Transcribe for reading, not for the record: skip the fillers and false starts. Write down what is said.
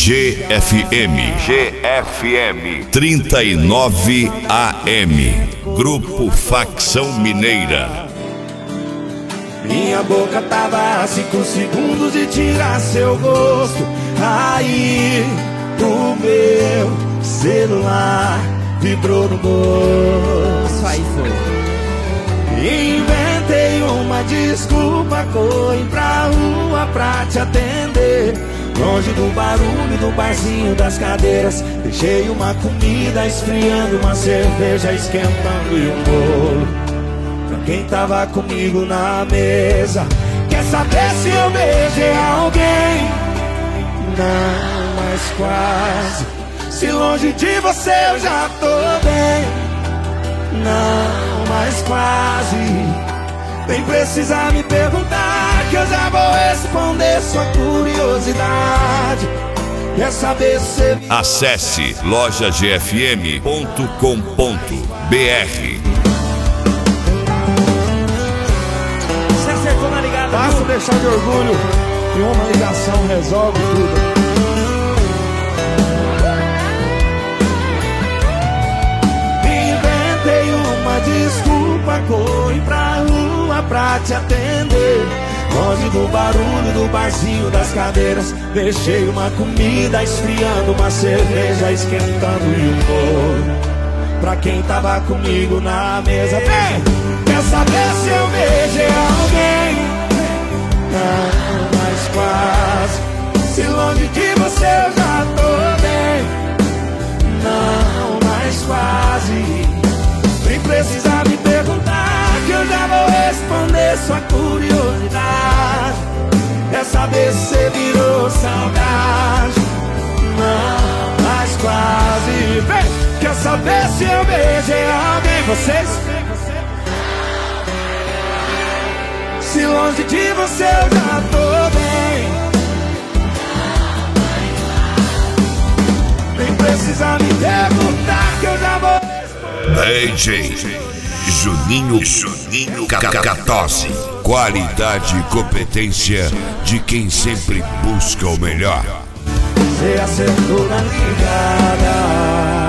GFM 39 AM, Grupo Facção Mineira. Minha boca tava a 5 segundos de tirar seu gosto. Aí o meu celular vibrou no bolso. Aí foi. Inventei uma desculpa, corri pra rua pra te atender. Longe do barulho do barzinho das cadeiras, deixei uma comida esfriando, uma cerveja esquentando e um bolo pra quem tava comigo na mesa. Quer saber se eu beijei alguém? Não, mas quase. Se longe de você eu já tô bem. Não, mas quase. Nem precisa me perguntar, que eu já vou responder sua curiosidade. Quer saber se você... Acesse lojagfm.com.br. Você acertou na ligada, Basta viu? deixar de orgulho e uma ligação resolve tudo. Inventei uma desculpa, corri pra rua pra te atender. Longe do barulho do barzinho das cadeiras, deixei uma comida esfriando, uma cerveja esquentando e um bolo pra quem tava comigo na mesa. Vem! Quer saber se eu beijei alguém? Não, mas quase. Se longe de você eu já tô bem. Não, mas quase. Nem precisa me perguntar, que eu já vou responder sua curiosidade. Quer saber se você virou saudade? Não, mas quase. Vem! Quer saber se eu beijei alguém? Vocês? Se longe de você eu já tô bem. Nem precisa me perguntar, que eu já vou responder. DJ Juninho K14. Qualidade e competência de quem sempre busca o melhor. Você acertou na ligada.